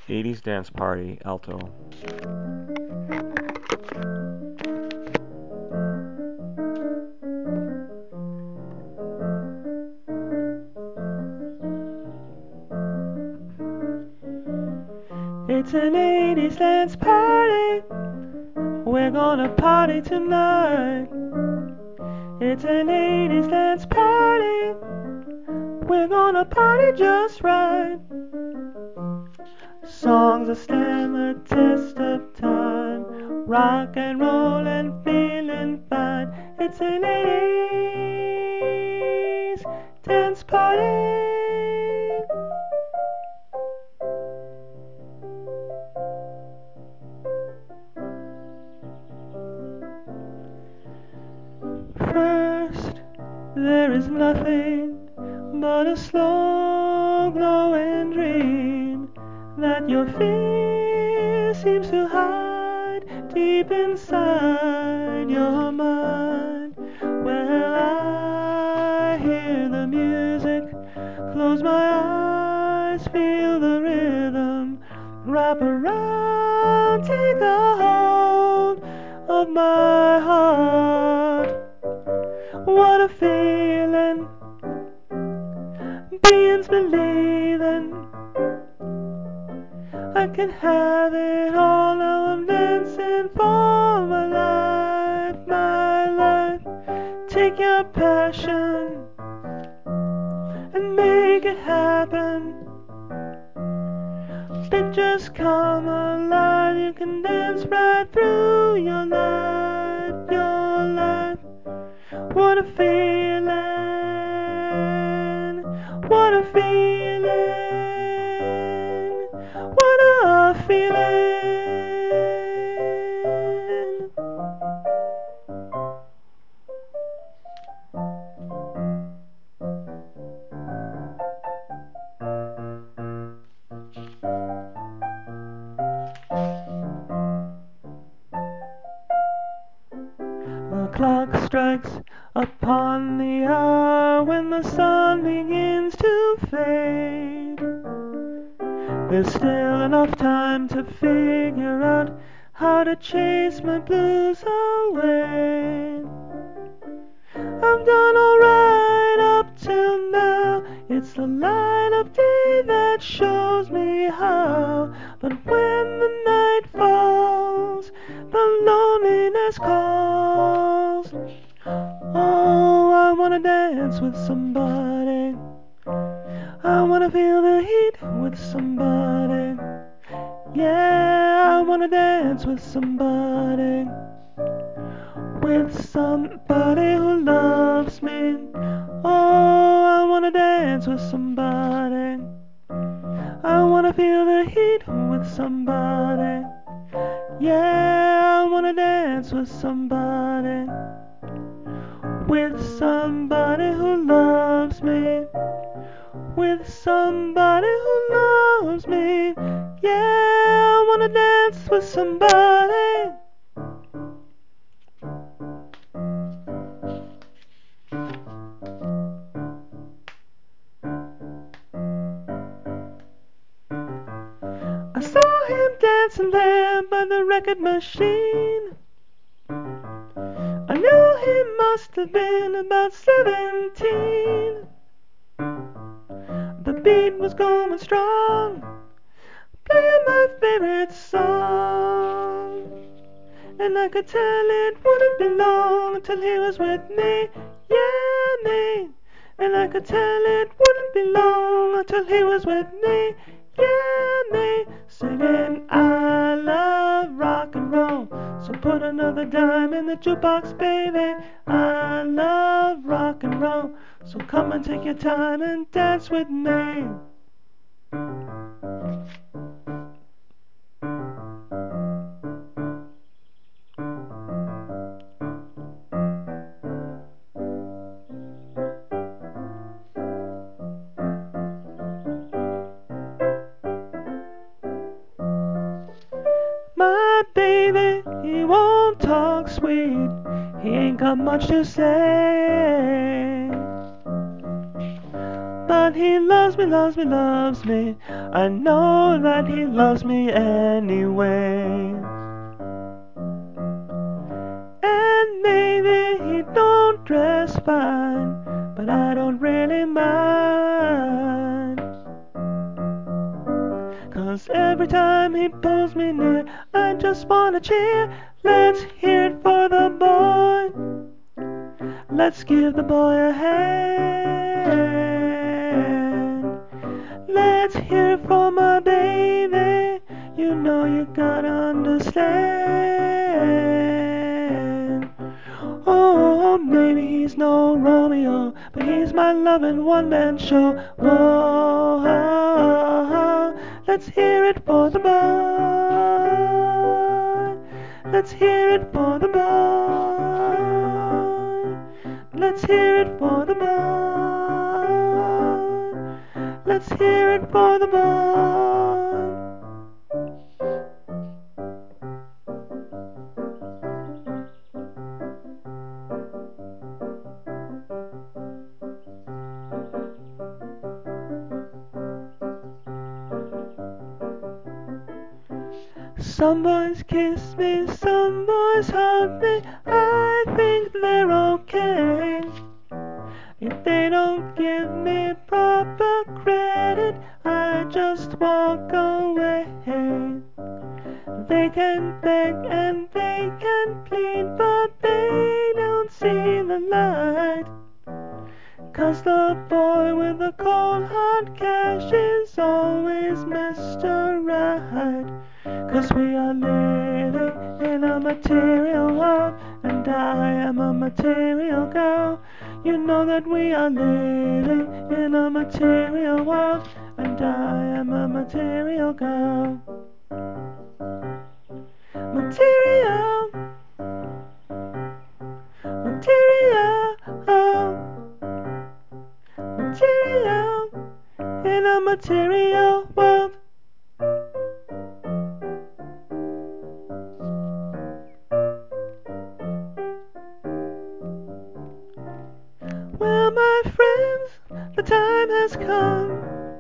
80s Dance Party, alto. It's an 80s dance party. We're gonna party tonight. It's an 80s dance party. We're gonna party just right. Songs that stand the test of time. Rock and roll and feeling fine. It's an 80s dance party. First, there is nothing but a slow glowing dream that your fear seems to hide deep inside your mind. Well, I hear the music, close my eyes, feel the rhythm, wrap around, take a hold of my heart. What a feeling, beings believing I can have it all. Now I'm dancing for my life, my life. Take your passion and make it happen. Pictures come alive. You can dance right through your life, your life. What a feeling, what a feeling, what a feeling. The clock strikes upon the hour when the sun begins to fade. There's still enough time to figure out how to chase my blues away. I've done alright up till now. It's the light of day that shows me how. But when the night falls, the loneliness calls. Oh, I wanna dance with somebody. I wanna feel the heat with somebody. Yeah, I wanna dance with somebody. With somebody who loves me. Oh, I wanna dance with somebody. I wanna feel the heat with somebody. Yeah, I wanna dance with somebody. With somebody who loves me. With somebody who loves me. Yeah, I wanna dance with somebody. I saw him dancing there by the record machine. I knew he must have been about 17. The beat was going strong, playing my favorite song. And I could tell it wouldn't be long till he was with me, yeah, me. And I could tell it wouldn't be long until he was with me, yeah, me. Singing, I love rock and roll, so put another dime in the jukebox, baby. I love rock and roll, so come and take your time and dance with me. My baby, he won't talk sweet, he ain't got much to say. But he loves me, loves me, loves me. I know that he loves me anyway. And maybe he don't dress fine, but I don't really mind. 'Cause every time he pulls me near, I just wanna cheer. Let's hear it for the boy. Let's give the boy a hand. Let's hear it for my baby. You know you gotta understand. Oh, maybe he's no Romeo, but he's my loving one-man show. Whoa, let's hear it for the boy. Let's hear it for the boy. Let's hear it for the boy. Let's hear it for the boy. Some boys kiss me, some boys hug me. I think they're okay. If they don't give me proper credit, I just walk away. They can beg and they can plead, but they don't see the light. 'Cause the boy with the cold hard cash is always Mr. Right. 'Cause we are living in a material world, and I am a material girl. You know that we are living in a material world, and I am a material girl. Material, material, material, in a material world. Well, my friends, the time has come.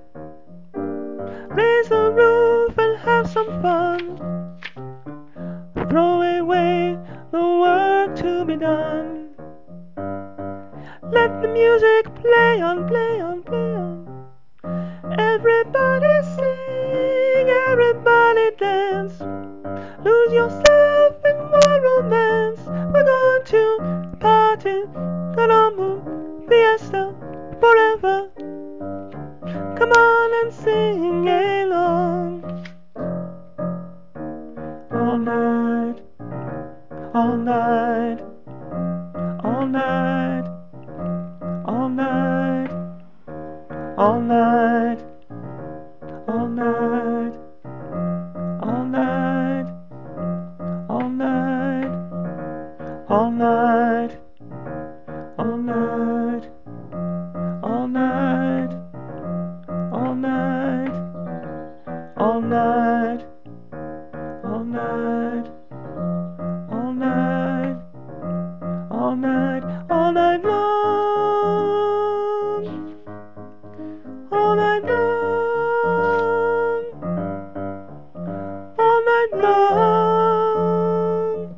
Raise the roof and have some fun. Throw away the work to be done. Let the music play on, play on, play on. Everybody sing, everybody dance. Lose yourself in more romance. We're going to party, gonna move, fiesta, forever. Come on and sing along. All night, all night, all night, all night, all night, all night, all night, all night, all night, all night, all night, all night, all night, all night, all night, all night, all night long, all night long, all night long.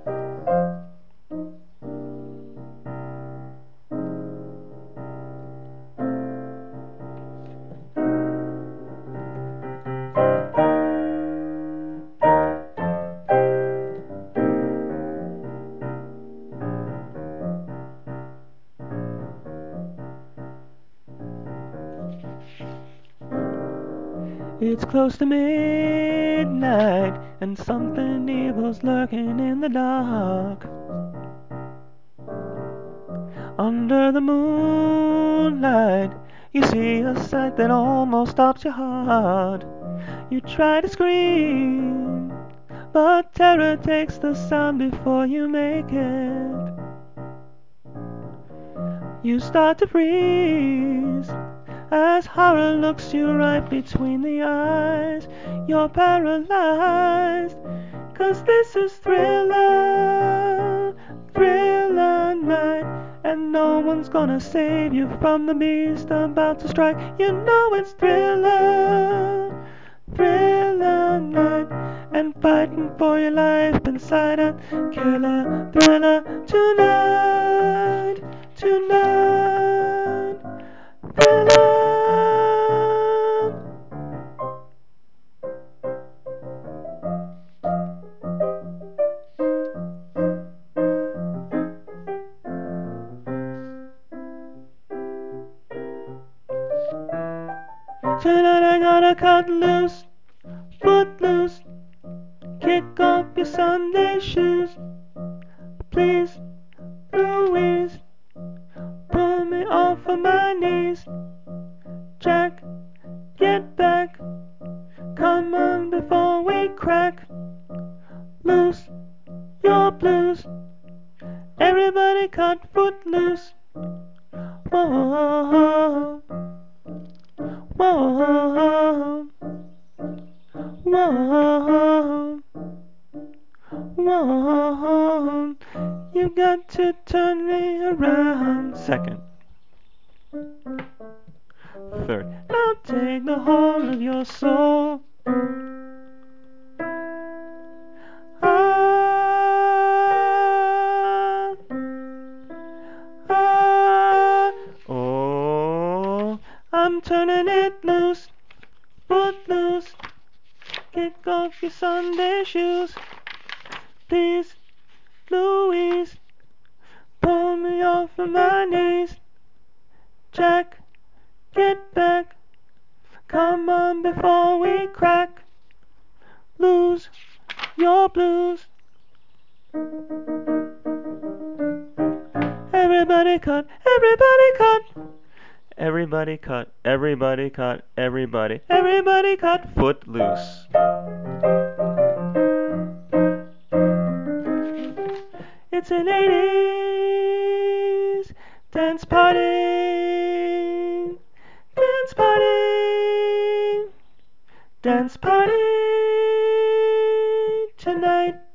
It's close to midnight, and something evil's lurking in the dark. Under the moonlight, you see a sight that almost stops your heart. You try to scream, but terror takes the sound before you make it. You start to freeze as horror looks you right between the eyes. You're paralyzed, 'cause this is Thriller, Thriller night, and no one's gonna save you from the beast about to strike. You know it's Thriller, Thriller night, and fighting for your life inside a killer thriller tonight, tonight, Thriller. Tonight I gotta cut loose, foot loose, kick off your Sunday shoes. Please, Louise, pull me off of my knees. Jack, get back, come on before we crack. Loose your blues, everybody cut foot loose. Whoa, whoa, whoa, whoa. You got to turn me around. Second, third. Now take the whole of your soul. Ah, ah, oh, I'm turning it loose, foot loose. Kick off your Sunday shoes. Please, Louise, pull me off of my knees. Jack, get back, come on before we crack. Lose your blues. Everybody cut, everybody cut. Everybody cut, everybody cut, everybody cut, foot loose. It's an 80s dance party, dance party, dance party tonight.